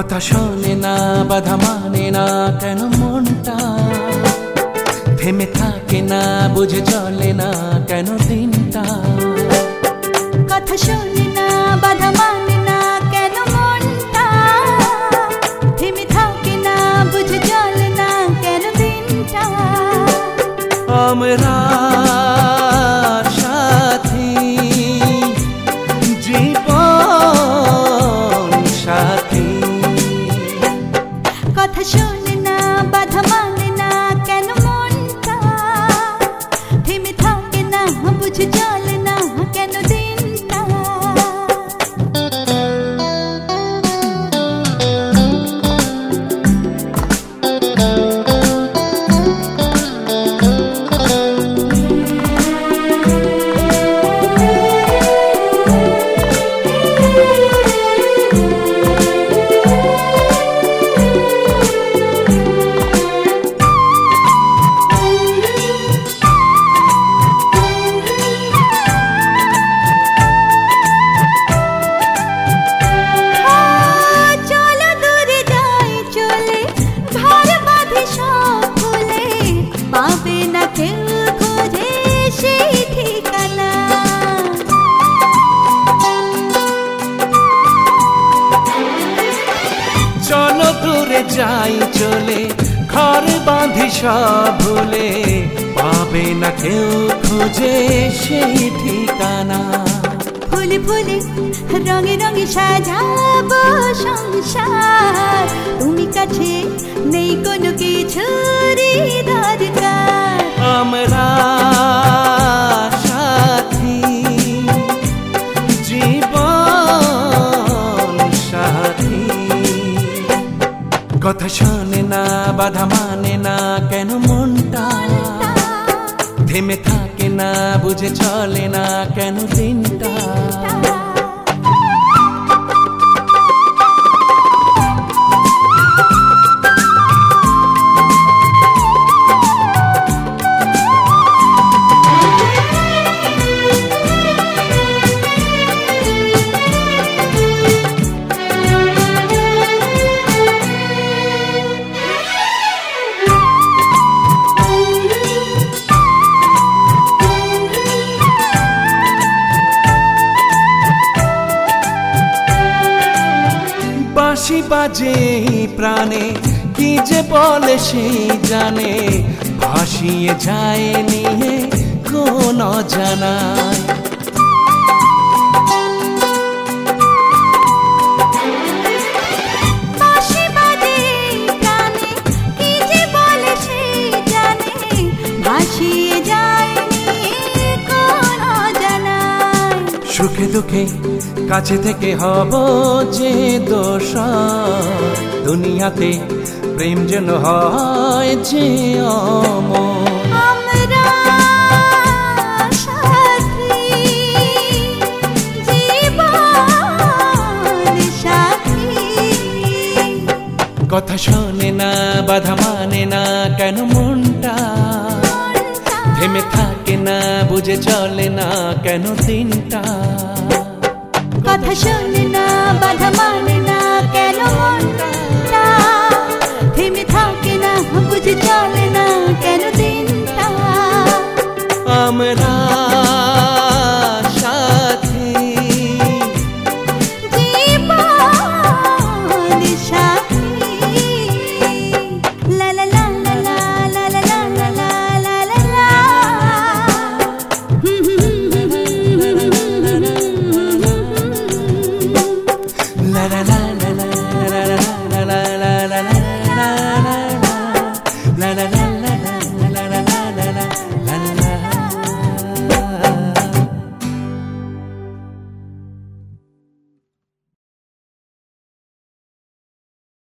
কথা শোনে না, বাধা মানে না কেন মনটা? থেমে থাকে না, বুঝে চলে না কেন দিনটা? কথা শোনে না, বাধা মানে না কেন মনটা? থেমে থাকে না, বুঝে চলে না কেন দিনটা? আমরা সাথী, জীবন সাথী। কথা শোনে না, বাধা মানে না কেন মনটা? থেমে থাকে না, বুঝে চলে না কেন দিনটা? চলো দূরে যাই চলে, ঘর বাঁধি সব ভুলে, পাবে না কেউ খুঁজে সেই ঠিকানা। ফুলে ফুলে রঙে রঙে সাজাবো সংসার, তুমি কাছে নেই কোনো কিছুরই দরকার। আমরা সাথী, জীবন সাথী। কথা শোনে না, বাধা মানে না কেন মনটা? থেমে থাকে না, বুঝে চলে না কেন দিনটা? বাঁশি বাজে প্রাণে, কি যে বলে সেই জানে, ভাসিয়ে যায় নিয়ে কোন অজানায়। বাঁশি বাজে প্রাণে, কি যে বলে সেই জানে, ভাসিয়ে যায় নিয়ে কোন অজানায়। সুখে দুঃখে কাছে থেকে হব যে দোষ, দুনিয়াতে প্রেম যেন হয় যে অমর। আমরা সাথী, জীবন সাথী। কথা শোনে না, বাধা মানে না কেন মনটা? থেমে থাকে না, বুঝে চলে না কেন দিনটা? কথা শোনে